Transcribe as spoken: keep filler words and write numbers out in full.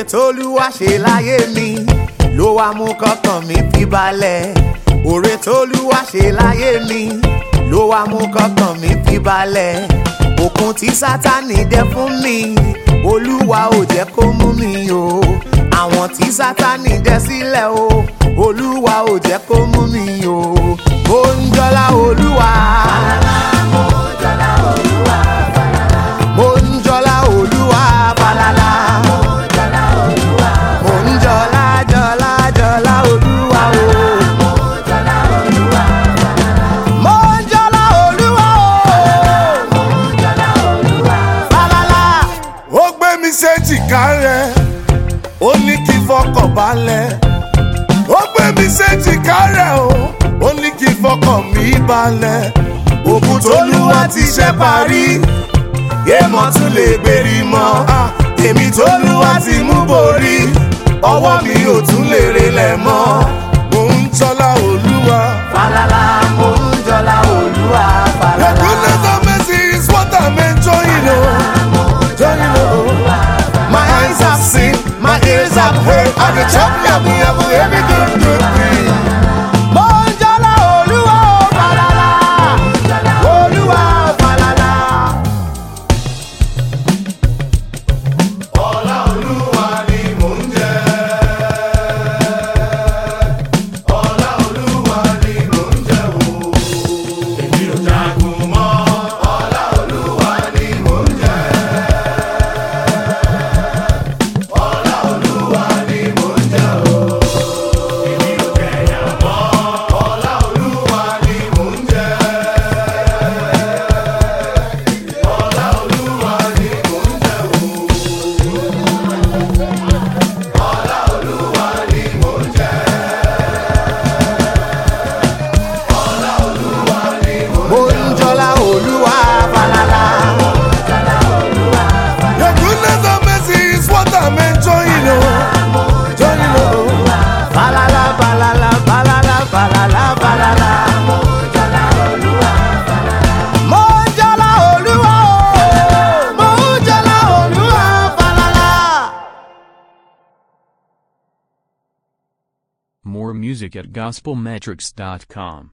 t'Olúwa ṣe láyé mi ló wá mú kọ́kàn mi fi balẹ̀. Oore t'Olúwa ṣe láyé mi ló wá mú kọ́kàn mi fi balẹ̀. Òkun tí Sátánì dẹ fún mi Olúwa ò jẹ́ kó mú mi o. Àwọn tí Sátánì dẹ sílẹ̀ o Olúwa ò jẹ́ kó mú mi o. Mo ń jọlá Olúwa. Mo ń jọlá Olúwa. Mo ń jọlá Olúwa falala. Mo ń jọlá Olúwa. Mo ń jọlá jọlá jọlá Olúwa o. Mo ń jọlá Olúwa. Mo ń jọlá Olúwa o. Mo ń jọlá Olúwa. Falala. Ó gbé mi séjìká rẹ̀, ó ní kí n fọkàn balẹ̀. Ó gbé mi séjìká rẹ̀ o, ó ní kí n fọkàn mi balẹ̀. Òkun t'Olúwa ti ṣe parí, èèmọ̀ tún lè gbèrí mọ́. Èmi t'Olúwa ti mú borí, ọwọ́ mi ò tún lè relẹ̀ mọ́. Mo ń jọlá Olúwa. Falala. Mo ń jọlá Olúwa The falala. goodness and mercy is what I'm enjoying, oh. Enjoying, oh. My eyes have seen, my ears have heard, and the champion we have every good, good thing. Mo ń jọlá Olúwa o falala. Olúwa o falala. Ọlá Olúwa ni mò ń jẹ. Ọlá Olúwa ni mò ń jẹ o. Èmi ò jagun mọ́. Ọlá Olúwa ni mò ń jẹ. Ọlá Olúwa ni mò ń jẹ o. Èmi ò jẹ̀yà mọ́. Ọlá Olúwa ni mò ń jẹ. Ọlá Olúwa ni mò ń jẹ o. Ọlá Olúwa ni mò ń jẹ. Ọlá Olúwa ni mò ń Mo ń jọlá Olúwa falala. Your goodness and mercy is what I'm enjoying, oh. Enjoying, oh. Falala falala falala falala falala. Mo ń jọlá Olúwa o. Mo ń jọlá Olúwa falala. More music at gospel metrics dot com.